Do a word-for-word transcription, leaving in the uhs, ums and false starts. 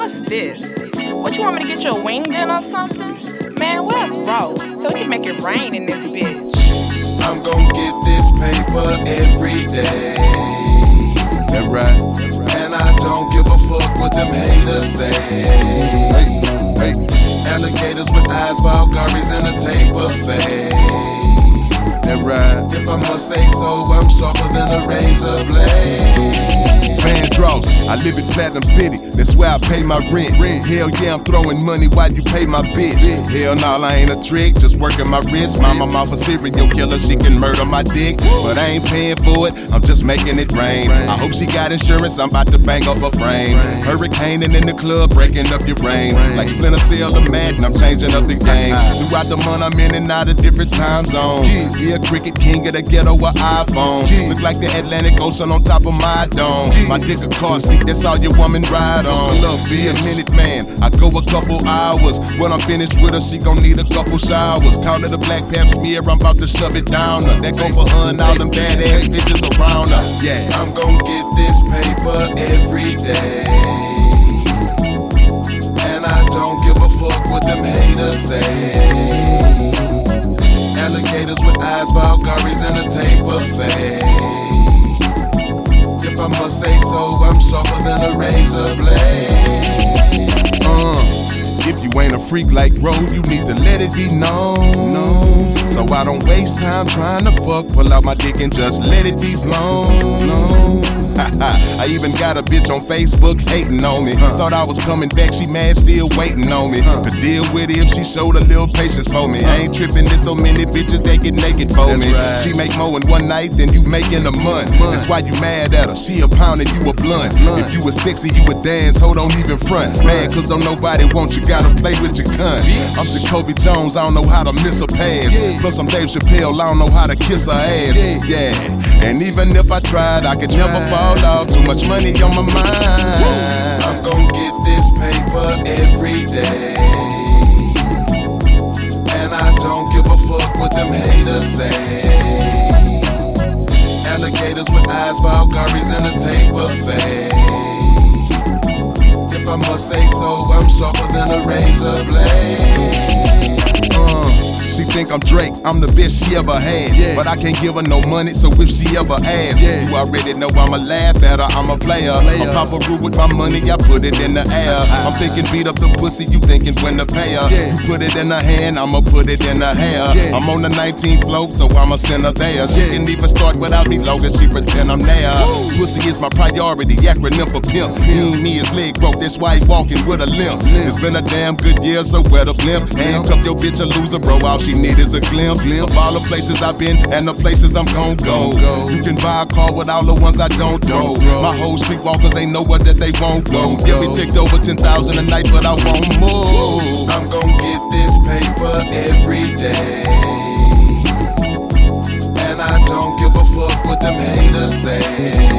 what's this? What, you want me to get your winged in or something? Man, where's Ro? So we can make it rain in this bitch. I'm gon' get this paper every day. That right. And I don't give a fuck what them haters say. Hey, hey. Alligators with eyes, Valgaris in a tape buffet. That right. If I must say so, I'm sharper than a razor blade. Van Dross, I live in Platinum City, that's where I pay my rent. rent. Hell yeah, I'm throwing money while you pay my bitch. Hell no, I ain't a trick, just working my wrist. Mama, mouth a serial killer, she can murder my dick. But I ain't paying for it, I'm just making it rain. I hope she got insurance, I'm about to bang up her frame. Hurricaneing in the club, breaking up your brain. Like Splinter Cell or Madden, I'm changing up the game. Throughout the month, I'm in and out of different time zones. Yeah, Cricket King of the ghetto with iPhone. Look like the Atlantic Ocean on top of my dome. My dick a car seat, that's all your woman ride on. Love, be a minute man, I go a couple hours. When I'm finished with her, she gon' need a couple showers. Call it a black pap smear, I'm about to shove it down her. That go for her and all them badass bitches around her. Yeah, I'm gon' get this paper every day. And I don't give a fuck what them haters say. Alligators with eyes, Valgaris in a tape buffet. If I must say so, I'm sharper than a razor blade. Uh, if you ain't a freak like Ro, you need to let it be known. known. So I don't waste time trying to fuck, pull out my dick and just let it be blown. blown. I even got a bitch on Facebook hating on me. Huh. Thought I was coming back, she mad, still waiting on me. Huh. Could deal with it if she showed a little patience for me. Huh. I ain't tripping, there's so many bitches that get naked for That's me. Right. She make more in one night than you make in a month. month. That's why you mad at her, she a pound and you a blunt. blunt. If you was sexy, you would dance, hold on even front. front. Mad cause don't nobody want you, gotta play with your gun. Bitch. I'm Jacoby Jones, I don't know how to miss a pass. Yeah. Plus I'm Dave Chappelle, I don't know how to kiss her ass. Yeah, yeah. And even if I tried, I could Try. never fall off. Too much money on my mind. Woo. I'm gon' get this paper every day. And I don't give a fuck what them haters say. Alligators with eyes, Valgaris in a tape buffet. If I must say so, I'm sharper than a razor blade. Uh. She think I'm Drake, I'm the best she ever had. Yeah. But I can't give her no money, so if she ever asks, yeah. you already know I'ma laugh at her, I'm a player. player. I'm Papa Roo with my money, I put it in the air. Uh, I'm thinking beat up the pussy, you thinking when to pay her. Yeah. You put it in her hand, I'ma put it in her hair. Yeah. I'm on the nineteenth floor, so I'ma send her there. She yeah. can even start without me, long as she pretend I'm there. Woo. Pussy is my priority, acronym for pimp. He me, his leg broke, that's why he walking with a limp. limp. It's been a damn good year, so where the blimp? Handcuff your bitch a loser, bro, all she need is a glimpse of all the places I've been and the places I'm gon' go. go. You can buy a car with all the ones I don't know. My whole streetwalkers ain't nowhere that they won't go. Yeah, we ticked over ten thousand a night, but I won't move. I'm gon' get this paper every day. And I don't give a fuck what them haters say.